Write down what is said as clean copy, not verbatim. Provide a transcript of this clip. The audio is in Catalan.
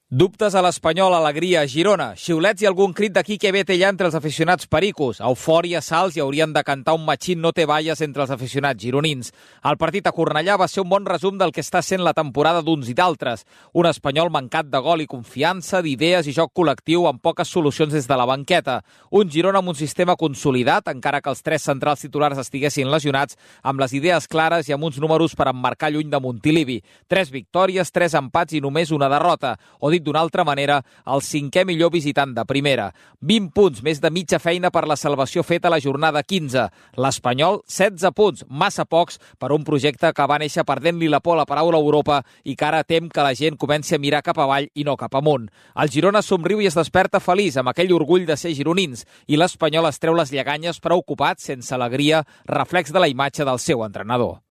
Dubtes a l'Espanyol, alegria a Girona, xiulets i algun crit de Quique Betellà entre els aficionats pericos, eufòria, salts i haurien de cantar un matxín no té valles entre els aficionats gironins. El partit a Cornellà va ser un bon resum del que està sent la temporada d'uns i d'altres. Un Espanyol mancat de gol i confiança, d'idees i joc col·lectiu amb poques solucions des de la banqueta. Un Girona amb un sistema consolidat, encara que els tres centrals titulars estiguessin lesionats, amb les idees clares i amb uns números per emmarcar lluny de Montilivi. 3 victòries, 3 empats i només una derrota. O dit d'una altra manera, el 5è millor visitant de primera. 20 punts, més de mitja feina per la salvació feta a la jornada 15. L'Espanyol, 16 punts, massa pocs per un projecte que va néixer perdent-li la por a la paraula Europa i que ara tem que la gent comenci a mirar cap avall i no cap amunt. El Girona somriu i es desperta feliç amb aquell orgull de ser gironins i l'Espanyol es treu les lleganyes preocupat, sense alegria, reflex de la imatge del seu entrenador.